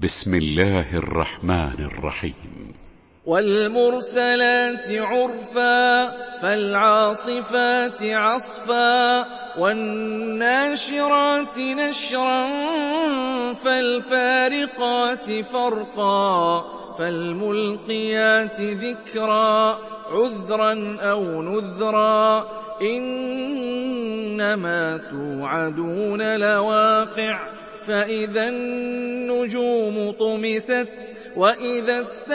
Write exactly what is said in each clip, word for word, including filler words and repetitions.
بسم الله الرحمن الرحيم. والمرسلات عرفا فالعاصفات عصفا والناشرات نشرا فالفارقات فرقا فالملقيات ذكرا عذرا أو نذرا إنما توعدون لواقع فإذا النجوم طمست وإذا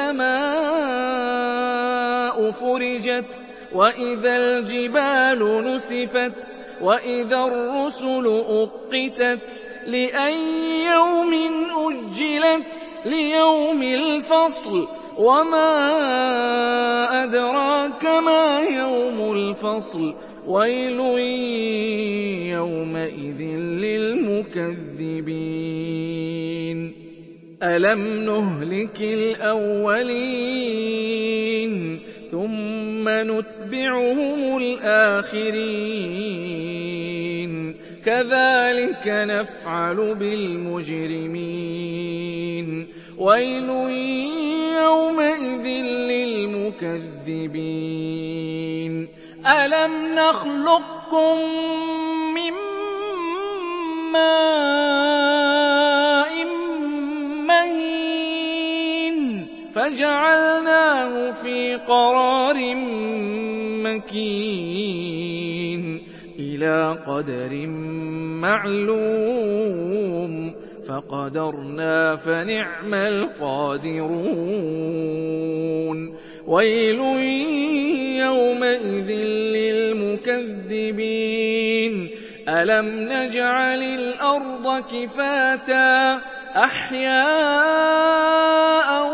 السماء فرجت وإذا الجبال نسفت وإذا الرسل أقتت لأي يوم أجلت ليوم الفصل وما أدراك ما يوم الفصل ويل يومئذ للمكذبين ألم نهلك الأولين ثم نتبعهم الآخرين كذلك نفعل بالمجرمين ويل يومئذ للمكذبين ألم نخلقكم من ماء مهين فجعلناه في قرار مكين إلى قدر معلوم فقدرنا فنعم القادرون ويل يومئذ للمكذبين ألم نجعل الأرض كفاتا أحياء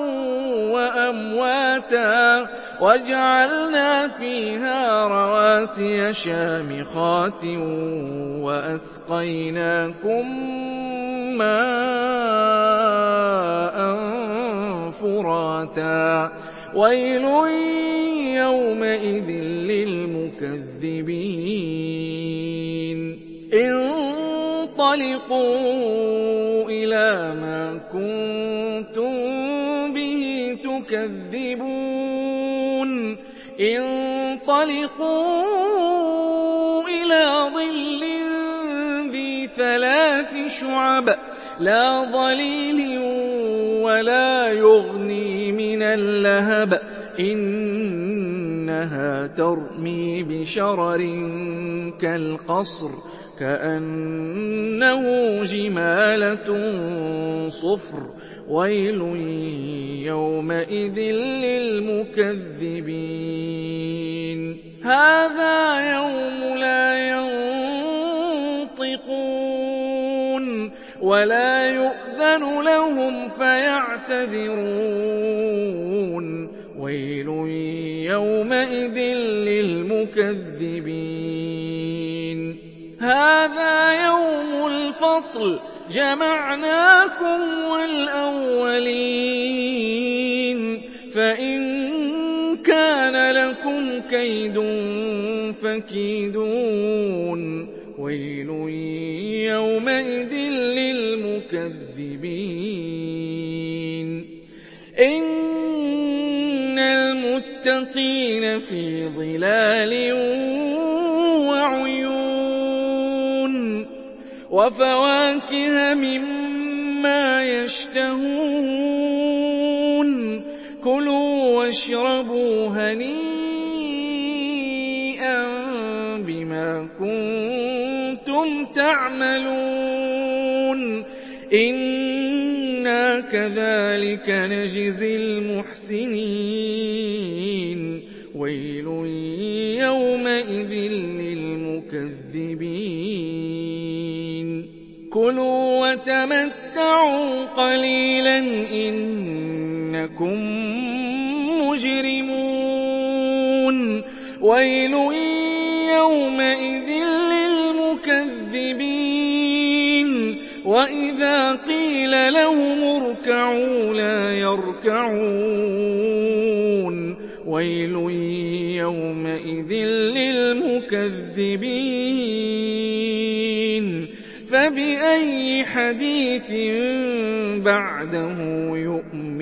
وأمواتا وجعلنا فيها رواسي شامخات وأسقيناكم ماء فراتا ويل يومئذ للمكذبين انطلقوا إلى ما كنتم به تكذبون انطلقوا إلى ظل ذي ثلاث شعب لا ظليل ولا يغني من اللهب إنها ترمي بشرر كالقصر كأنه جمالة صفر ويل يومئذ للمكذبين هذا يوم لا ينطقون ولا يؤذن لهم فيعتذرون ويل يومئذ للمكذبين هذا يوم الفصل جمعناكم والأولين فإن كان لكم كيد فكيدون ويل يومئذ للمكذبين إن المتقين في ظلال وعيون وفواكه مما يشتهون كلوا واشربوا هنيئا بما كنتم تعملون إنا كذلك نجزي المحسنين ويل يومئذ للمكذبين كلوا وتمتعوا قليلا إنكم مجرمون ويل يومئذ للمكذبين وإذا قيل لهم اركعوا لا يركعون ويل يومئذ للمكذبين فَبِأَيِّ حَدِيثٍ بَعْدَهُ يُؤْمِنُونَ